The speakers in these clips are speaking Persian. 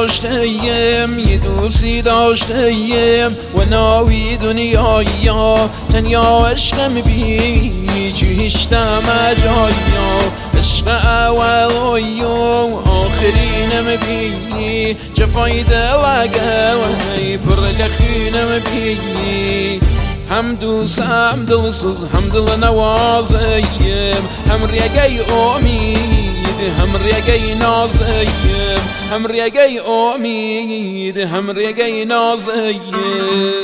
داشتیم یه دوستی داشتیم و ناوی دنیایا تنیا عشقم بی چیشتم جایا عشق اول و آخرینم بی جفای دلگه و پر لخینم بی هم دوستم دلسوز هم دل نوازیم هم ریگی امید هم ریگی نازیم هم ریگی امید هم ریگی نازیم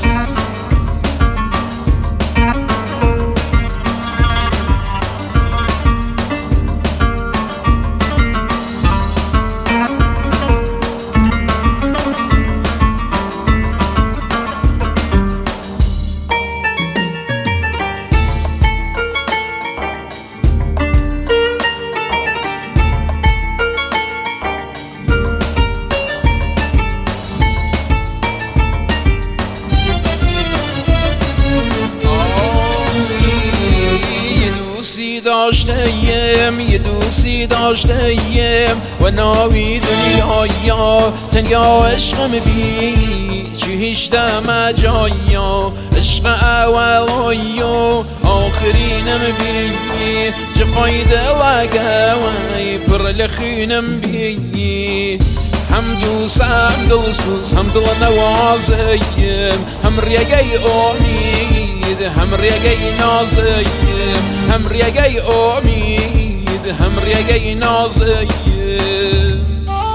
یه دوستی داشتیم و ناوی دنیایا تنیا عشقم بی چیشتم جایا عشق اول و آخرینم بی جفای دلگه و پر لخینم بی هم دوستم دلسوز هم دل نوازیم هم ریگی امید هم ریگی نازیم هم ریگی امید هم ریگی نازیم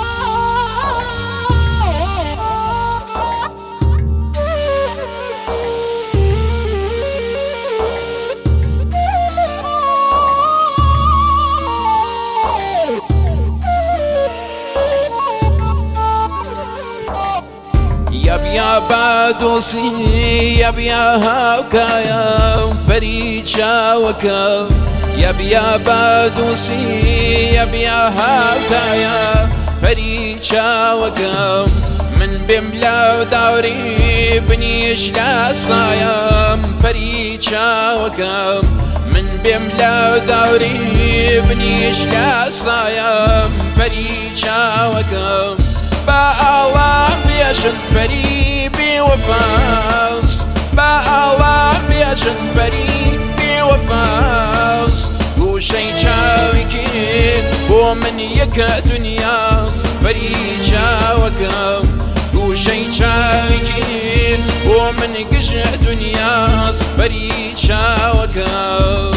يا بادوسي يا هاوكايا فريشا وكا يا بادوسي يا هاوكايا فريشا وكا من بملا دوري بنيش لا صايم فريشا وكا من بملا دوري بنيش لا صايم فريشا وكا بأوام بيشن فريبي وفاس بأوام بيشن فريبي وفاس وشي شاوكي ومن يكا دنياس فريشا وكام وشي شاوكي ومن قشع دنياس فريشا وكام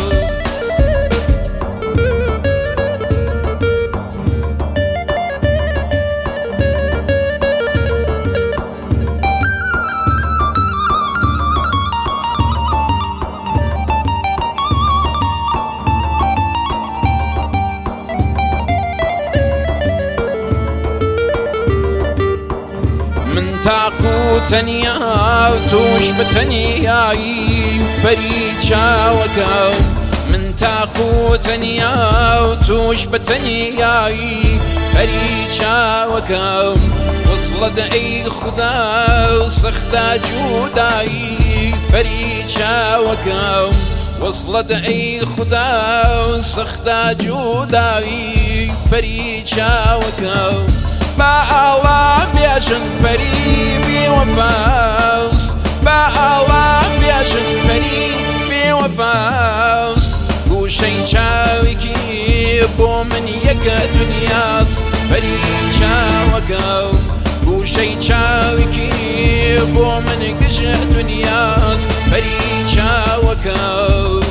تاقو تنيا وتوش بتنياي فريشا وكم من تاقو تنيا وتوش بتنياي فريشا وكم وصلت اي خدا وسختا جوداي فريشا وكم وصلت اي خدا وسختا جوداي فريشا وكم بأوام بيشن فريبي وفاوس بأوام بيشن فريبي وفاوس وشي شاوكي بومن يكا دنياس فريشا وكاو وشي شاوكي بومن قشع دنياس فريشا وكاو